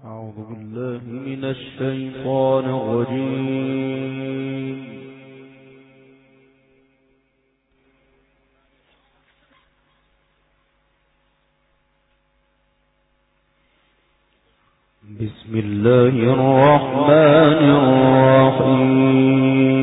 أعوذ بالله من الشيطان الرجيم. بسم الله الرحمن الرحيم.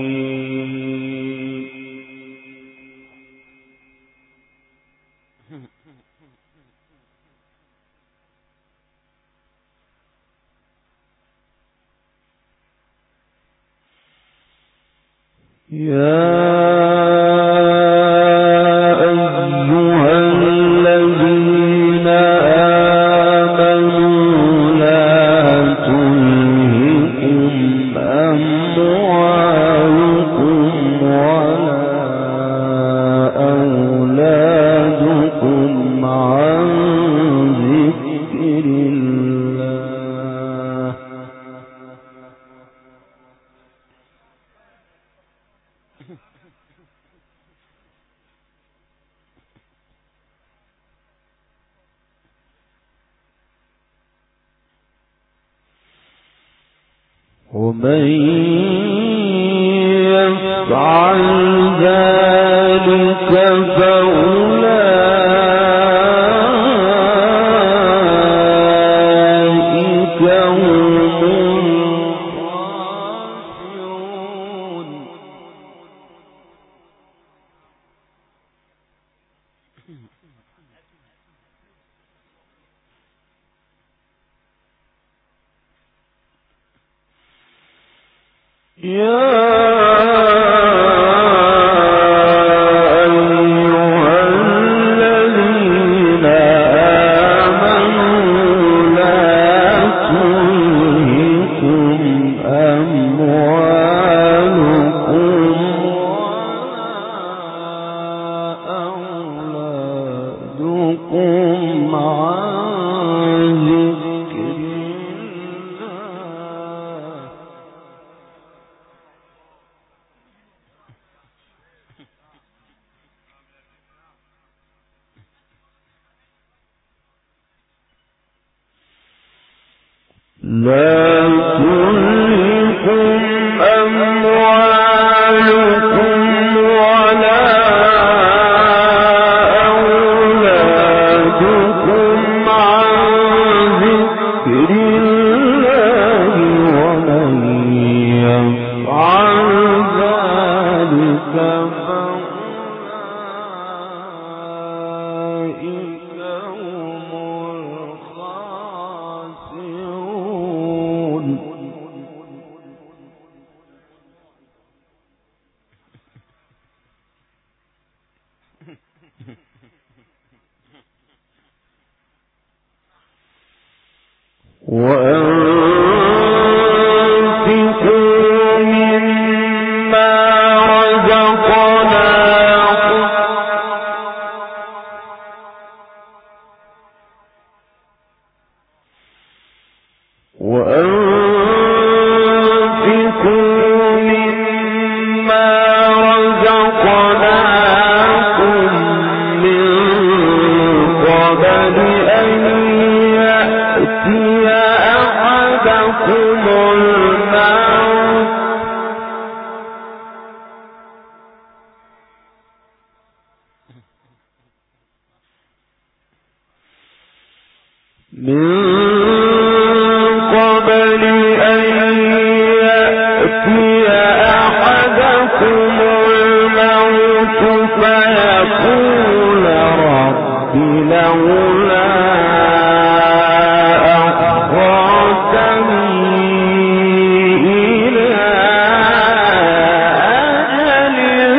ومن يفعل ذلك فأولئك هم الخاسرون. لا تلهكم أموالكم ولا أولادكم عن ذكر الله ومن يفعل ذلك فأولئك هم الخاسرون. وأنفقوا مما رزقناكم من قبل أن يأتي أحدكم الموت فيقول رب لولا أخرتني إلى أجل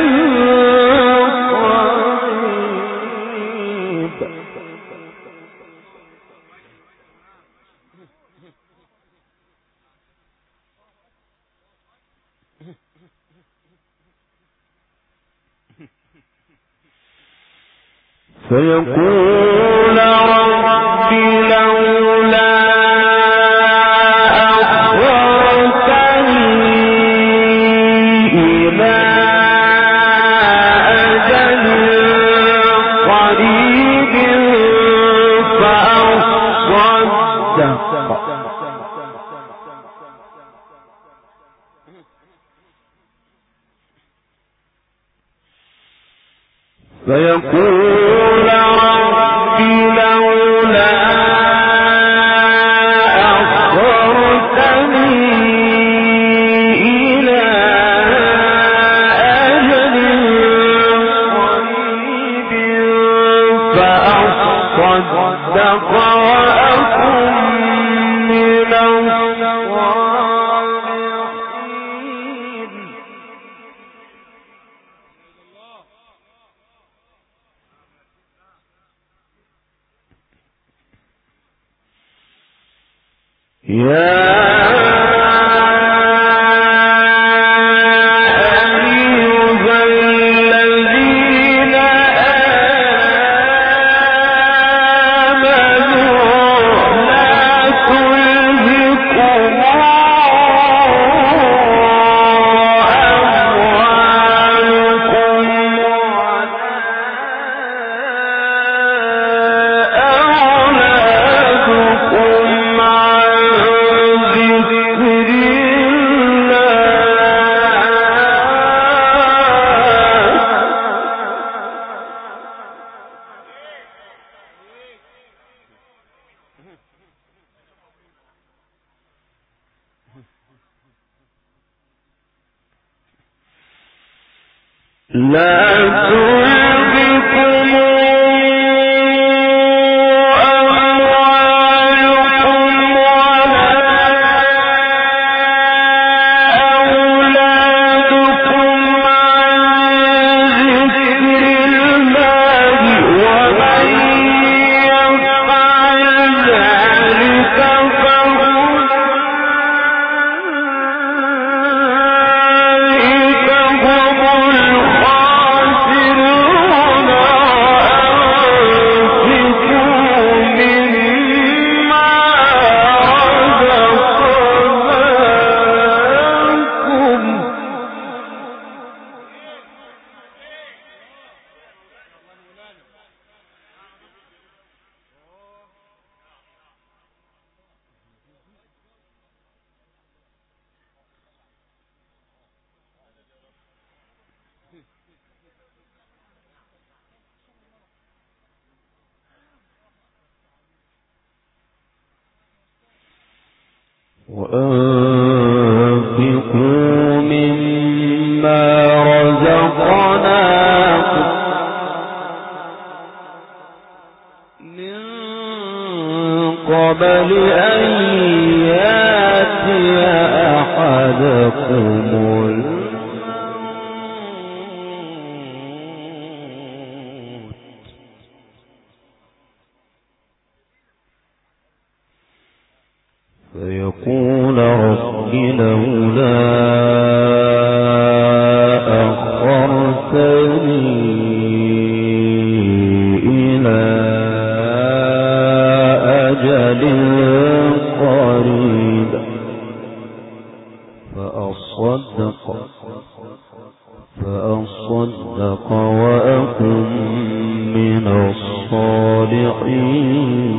قريب فيقول رب لولا أخرتني إلى أجل قريب فأصدق فيقول رب لولا أخرتني إلى أجل قريب فأصدق وأكن من الصالحين. لا تلهكم أموالكم ولا أولادكم عن ذكر الله ومن يفعل ذلك وأنفقوا مما رزقناكم من قبل أن يأتي أحدكم فيقول رب لولا أخرتني إلى أجل قريب فأصدق وأكن من الصالحين.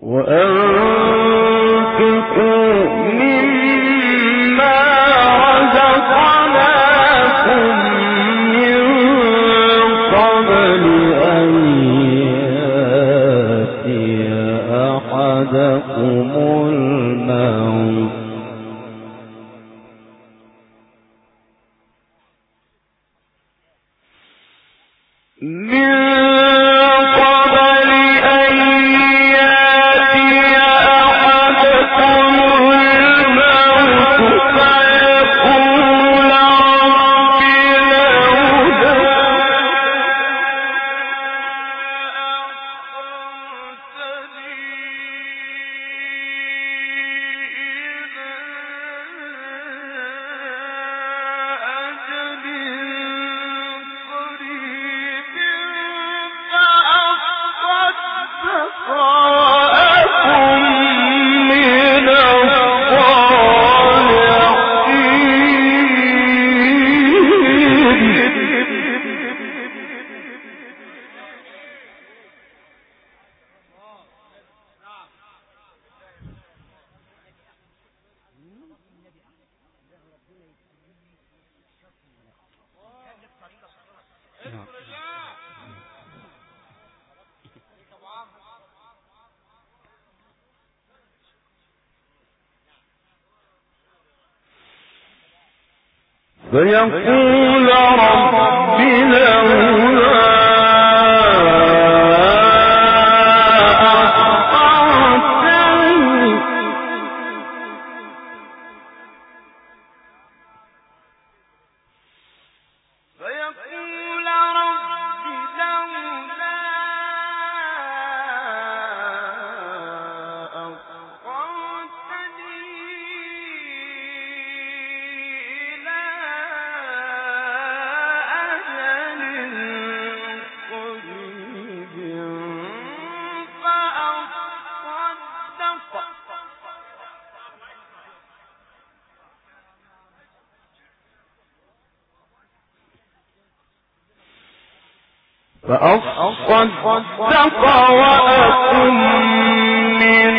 فيقول رب لولا أخرتني فيقول رب لولا أخرتني إلى أجل قريب فأصدق وأكن من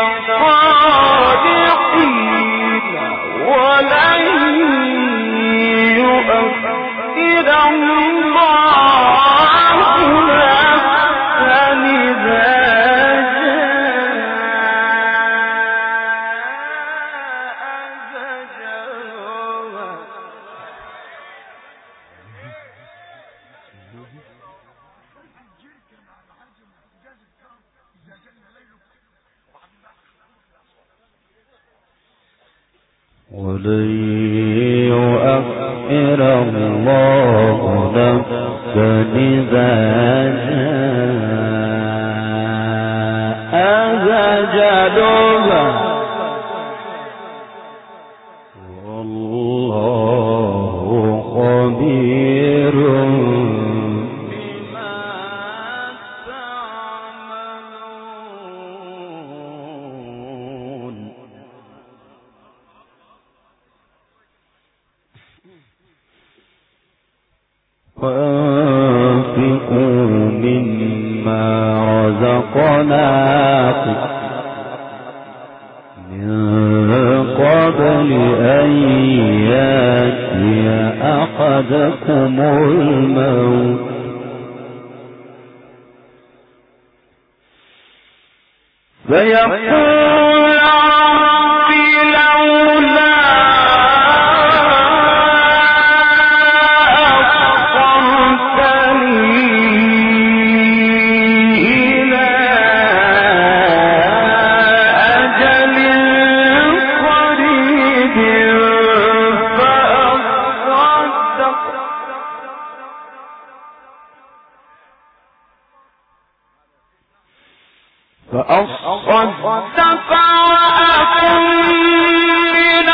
الصالحين ولن يؤخر الله نفسا إذا ولن يؤخر الله نفسا إذا جاء أجلها والله خبير بما تعملون. وأنفقوا مما رزقناكم من قبل أن يأتي أحدكم الموت فيقول رب لولا فأصدق وأكن من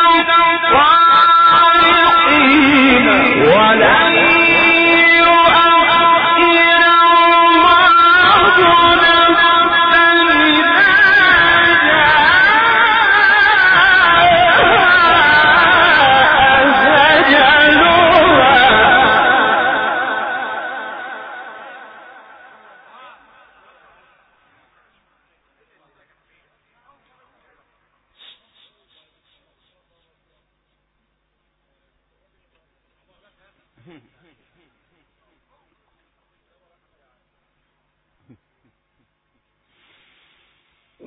الصالحين ولن يؤخر الله نفسا إذا جاء أجلها.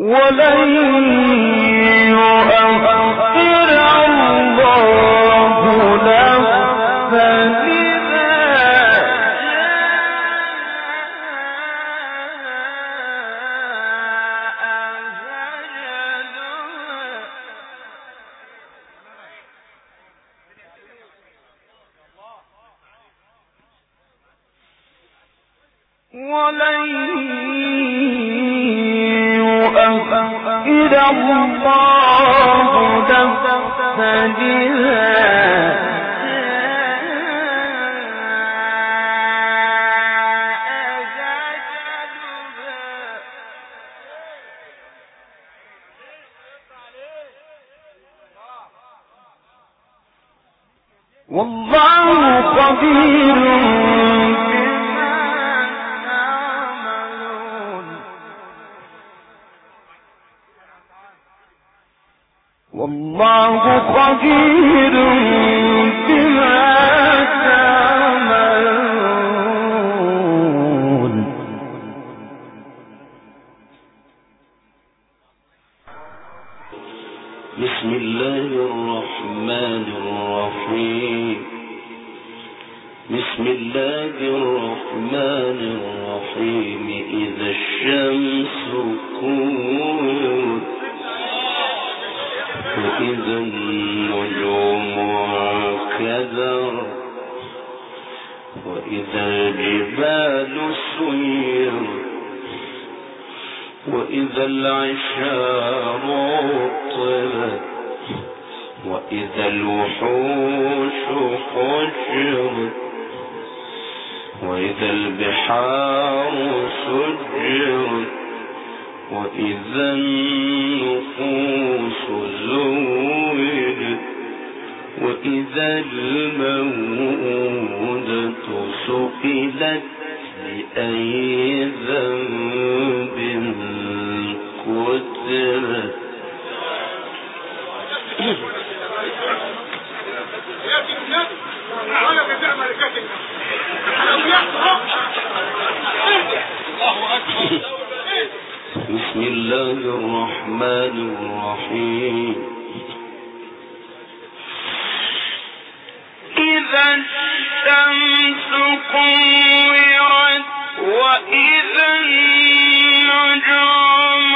ولن يؤخر الله نفسا والله خبير بما تعملون والله خبير بما تعملون. بسم الله الرحمن الرحيم. بسم الله الرحمن الرحيم. إذا الشمس كورت وإذا النجوم انكدرت وإذا الجبال سيرت وإذا العشار عطلت وإذا الوحوش حشرت وإذا البحار سجرت وإذا النفوس زوجت وإذا الموءودة سئلت بأي ذنب قتلت. بسم الله الرحمن الرحيم. إذا الشمس كورت وإذا النجوم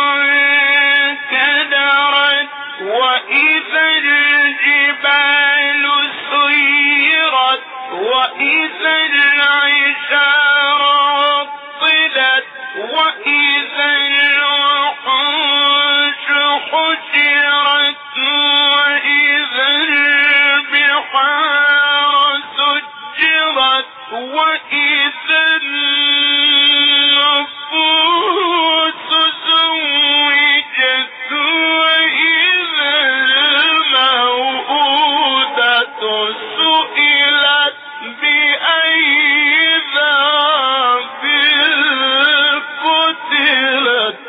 انكدرت وإذا الجبال سيرت وإذا العشار عطلت وإذا الوحوش حشرت وإذا البحار سجرت وإذا النفوس زوجت وإذا الموءودة سئلت بأي ذنب قتلت.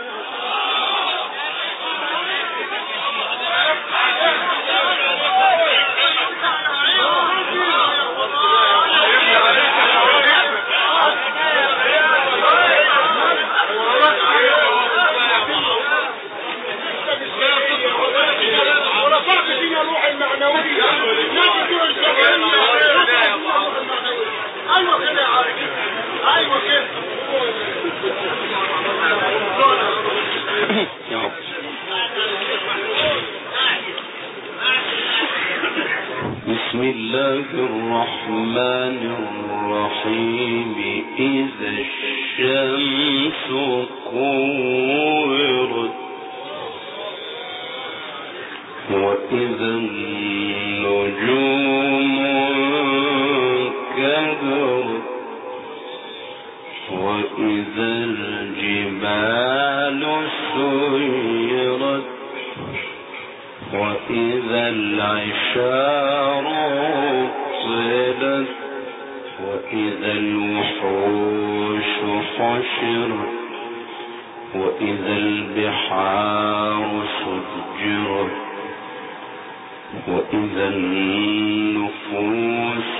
بسم الله الرحمن الرحيم. إذا الشمس كورت وإذا النجوم انكدرت وإذا الجبال سيرت وإذا العشار عطلت وإذا الوحوش حشرت وإذا البحار سجرت وإذا النفوس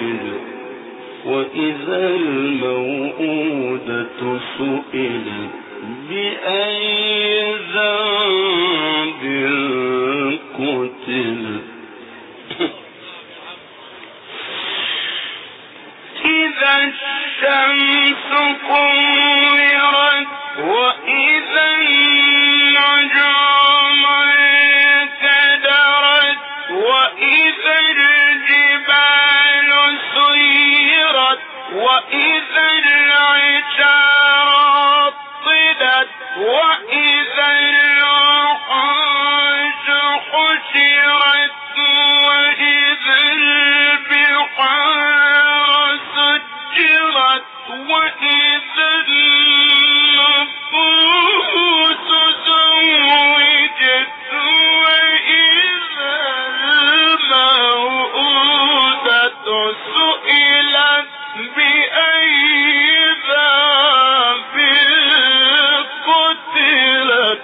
زوجت وإذا الموءودة سئلت بأي ذنب قتل إذا الشمس كورت وإذا النجوم انكدرت وإذا الجبال سيرت وإذا العشار عطلت وإذا الوحوش حشرت وإذا البحار سجرت وإذا النفوس زوجت وإذا الموءودة سئلت بأي ذنب قتلت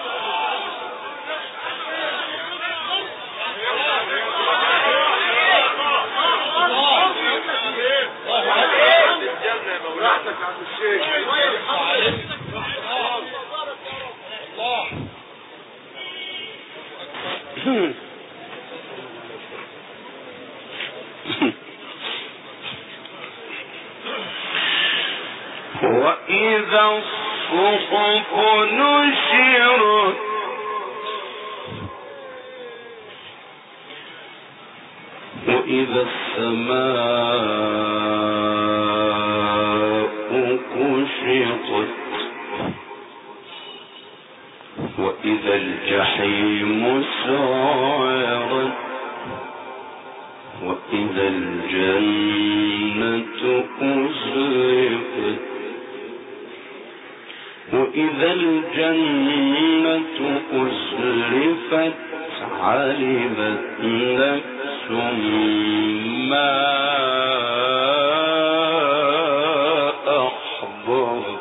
وإذا الصحف نشرت وإذا السماء كشطت وإذا الجحيم سعرت وإذا الجنة أزلفت وإذا الجنة أزلفت علمت نفس ما أحضرت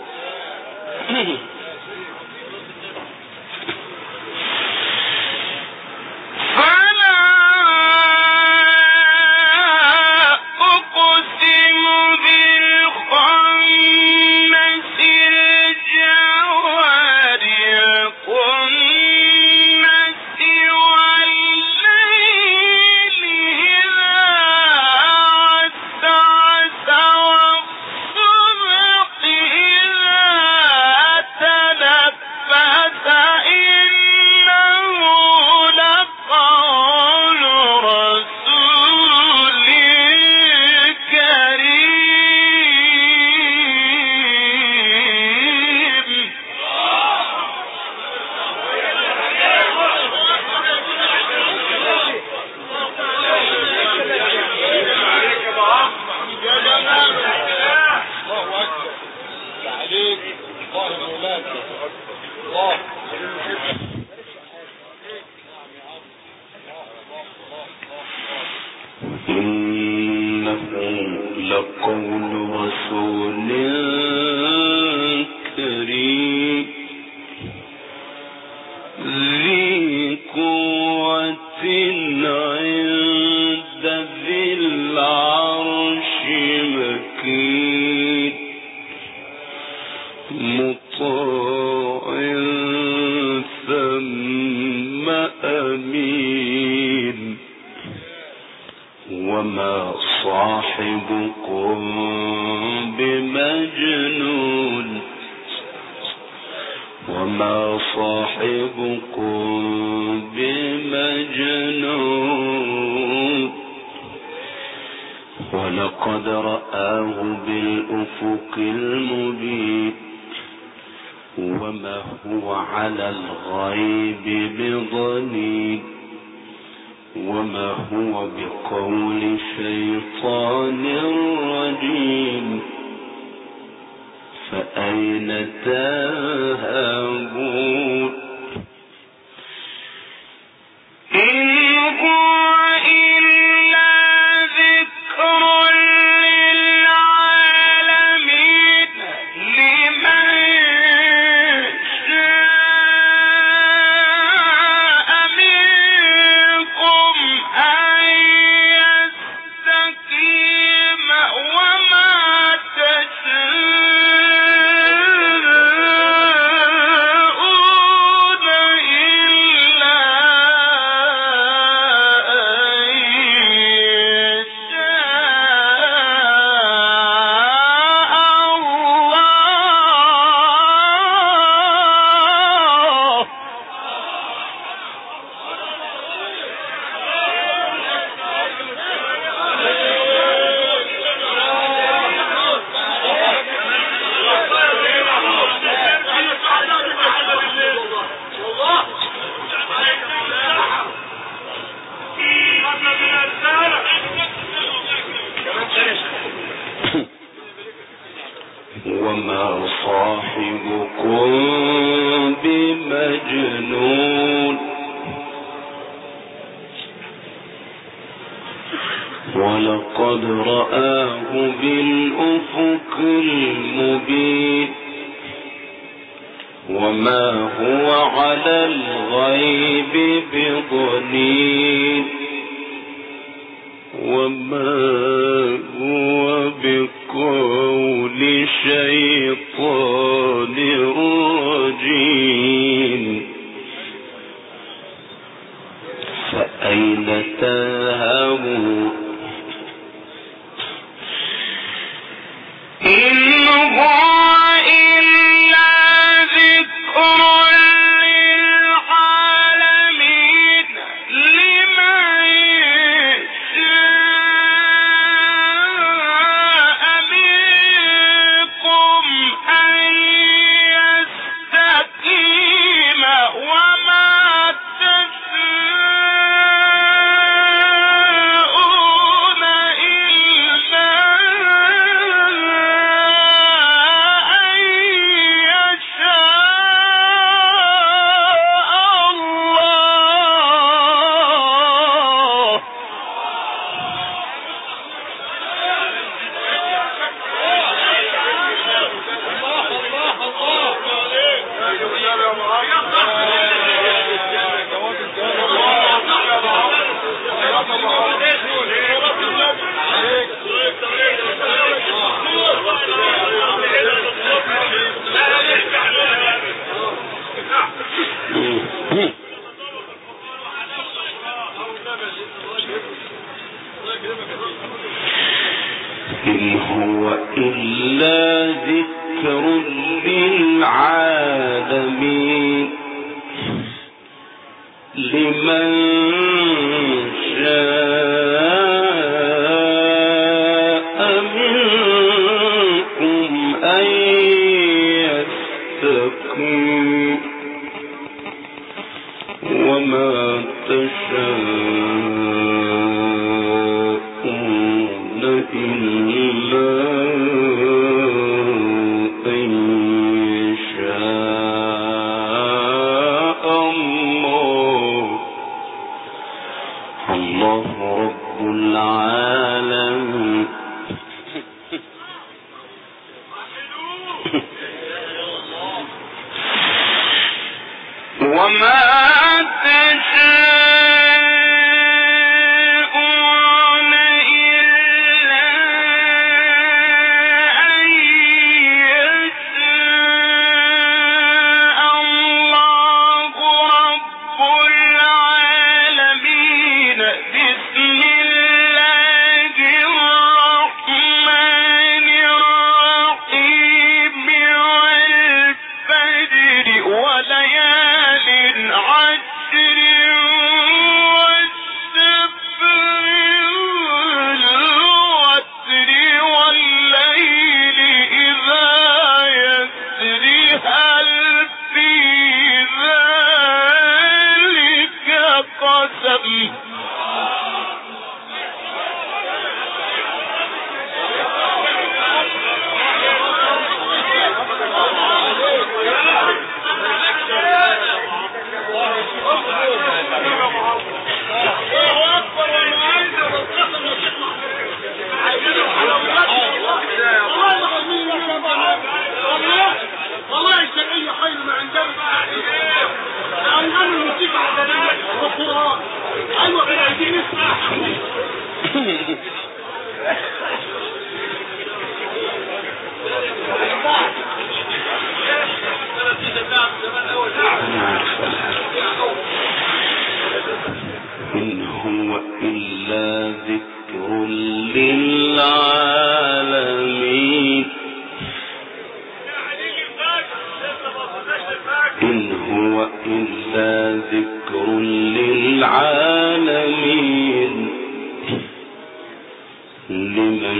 إنه لقول رسول كريم ذي قوة عند ذي العرش مكين مطاع ثم أمين وما صاحبكم بمجنون وما صاحبكم بمجنون ولقد رآه بالأفق المبين وما هو على الغيب بضنين وما هو بقول شيطان رجيم فأين تذهبون إن هو إلا ذكر للعالمين لمن شاء منكم أن يستقيم وما تشاءون وما صاحبكم بمجنون ولقد رآه بالأفق المبين وما هو على الغيب بضنين وما هو بقول شيطان رجيم فأين تذهبون إن هو إلا ذكر للعالمين لمن شاء منكم أن يستقيم وما تشاءون إلا أن يشاء الله. إن هو إلا ذكر للعالمين لمن شاء منكم أن يستقيم وما تشاءون إلا أن يشاء الله الله رب العالمين. وما تشاءون إلا أن يشاء الله رب العالمين. بسم الله الرحمن الرحيم والفجر وليال عشر والسبع والوتر والليل إذا يسري هل في ذلك قسم. والله الشرعية خير ما عندنا عندنا الموسيقى عددية والقرآن. أيوة كده عايزين نسمع. إن هو إلا ذكر للعالمين إن هو إلا ذكر للعالمين لمن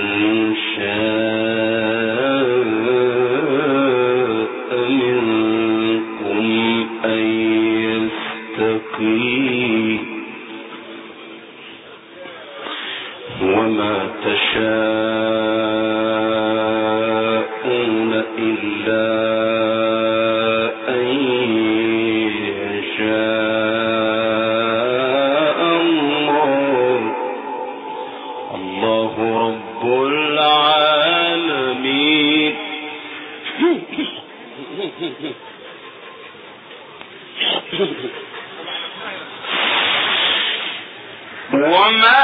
شاء منكم أن يستقيم وما تشاءون رب العالمين وما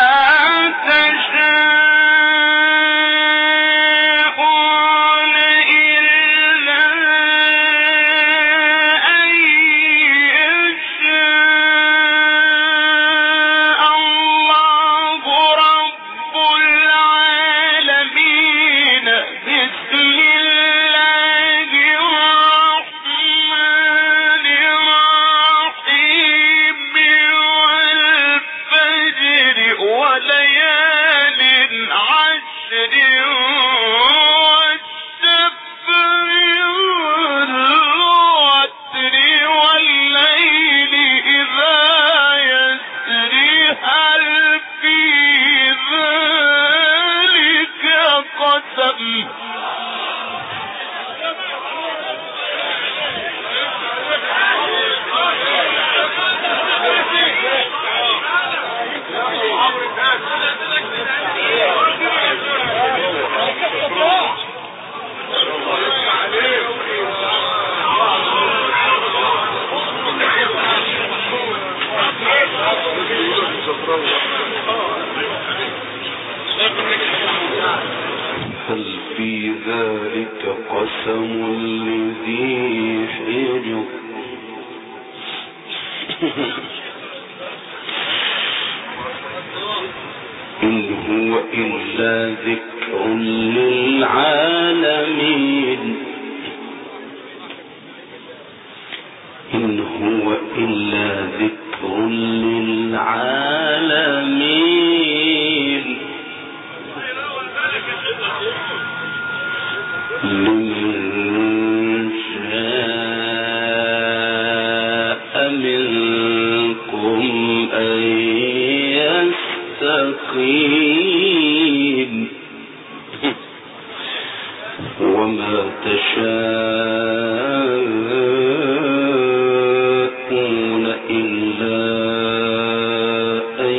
تشاءون إلا أن يشاء الله رب العالمين بسم الله الرحمن الرحيم والفجر وليال عشر والشفع والوتر والليل إذا يسري هل في ذلك قسم هل في ذلك قسم لذي حجر إن هو إلا ذكر للعالمين إن هو إلا ذكر للعالمين لمن شاء منكم أن يستقيم وما تشاءون إلا أن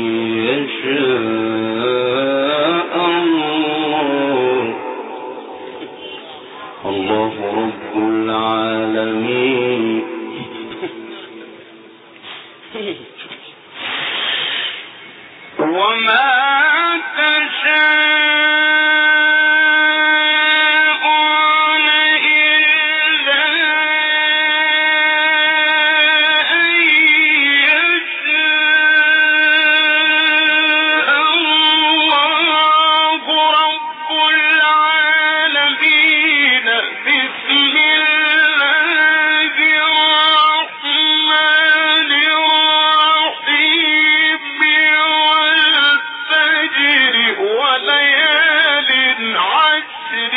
يشاء الله رب العالمين وما تشاءون إلا أن يشاء الله رب العالمين بسم الله الرحمن الرحيم والفجر وليال عشر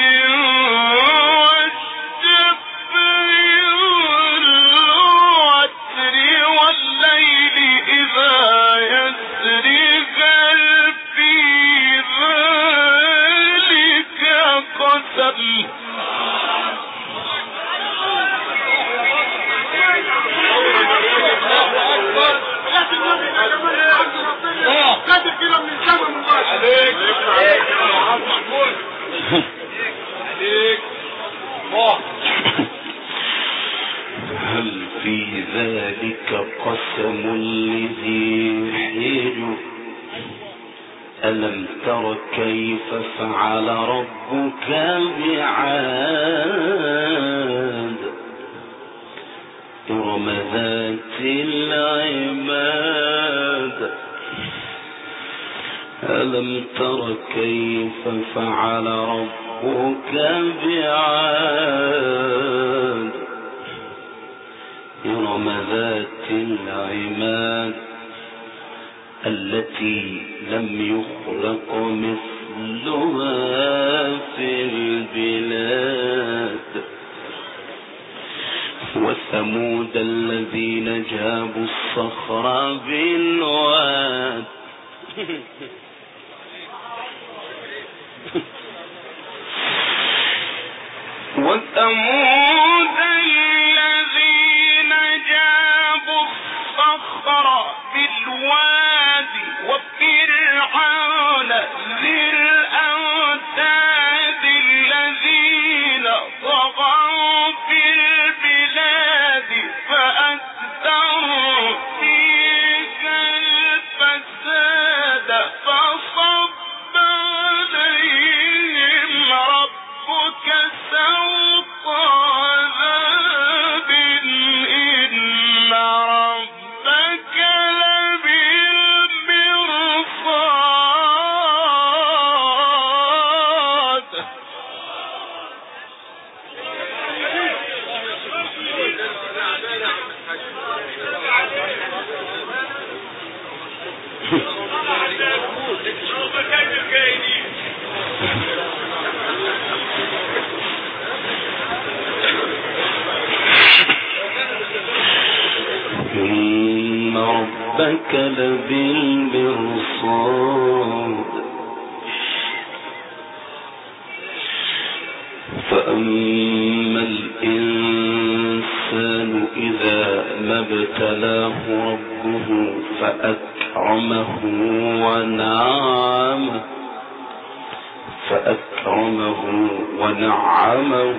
والشفع والوتر والليل إذا يسري هل في ذلك قسم قادر كده من السما من بره عليك محمود عليك هل في ذلك قسم لذي حجر ألم تر كيف فعل ربك بعاد إرم ذات العماد ألم تر كيف فعل ربك بعاد إرم ذات العماد التي لم يخلق مثلها في البلاد وثمود الذين جابوا الصخر بالواد وثمود الذين جابوا الصخر بالواد وفرعون ذي الأوتاد ربك لبالمرصاد فأما الإنسان إذا ما ابتلاه ربه فأكرمه ونعمه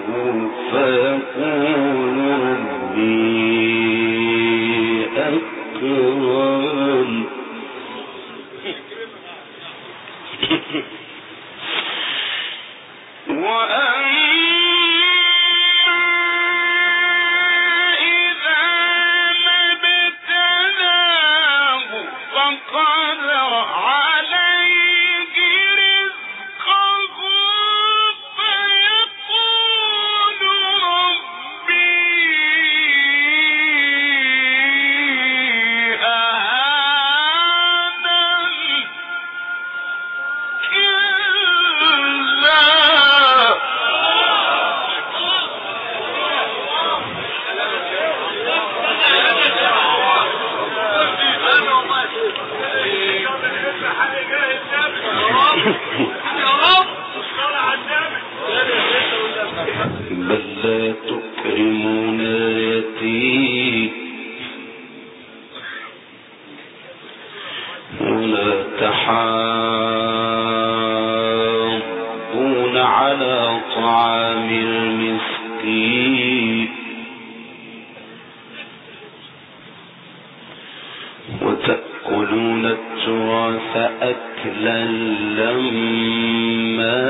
فيقول ربي أكرمن بل لا تكرمون اليتيم ولا تحاضون على طعام المسكين وتأكلون التراث أكلا لما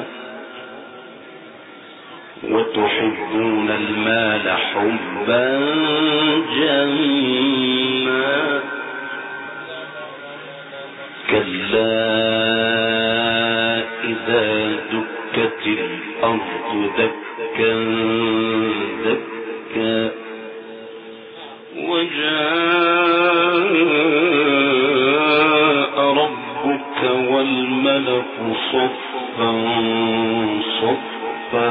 وتحبون المال حبا جما كلا إذا دكت الأرض دكا دكا وجاء ربك والملك صفا صفا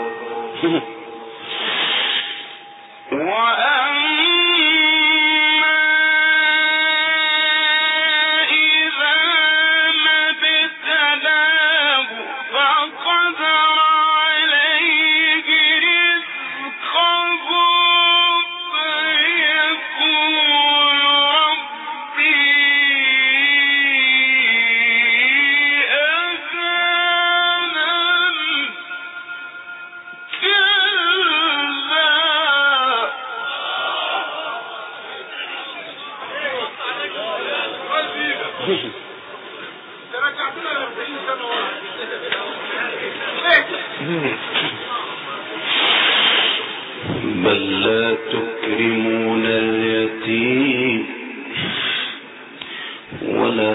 بل لا تكرمون اليتيم ولا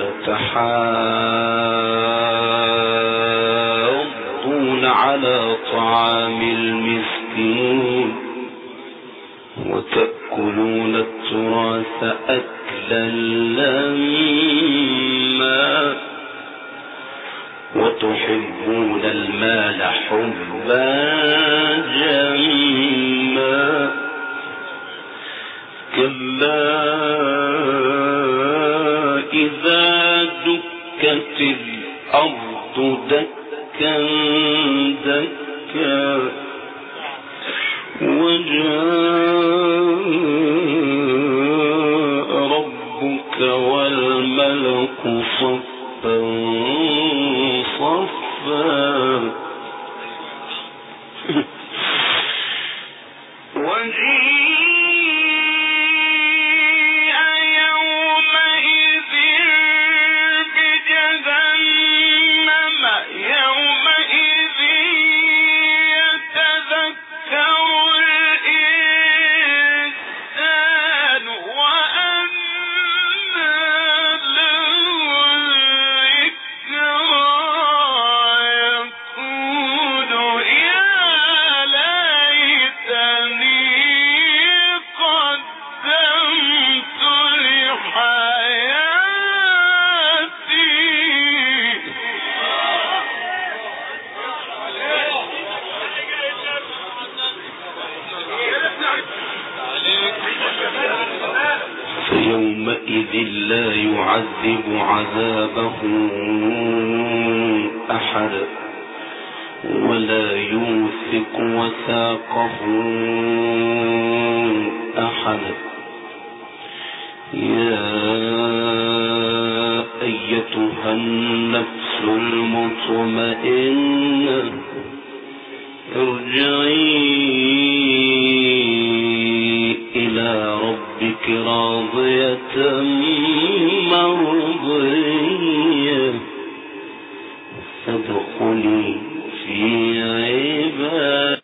تحاضون على طعام المسكين وتأكلون التراث أكلا لما وتحبون المال حبا جما كلا إذا دكت الأرض دكا دكا وجاء ربك والملك صفا صفا لا يعذب عذابه أحد ولا يوثق وثاقه أحد. يا أيتها النفس المطمئنة ارجعي إلى ربك راضية مرضية فادخلي في عبادي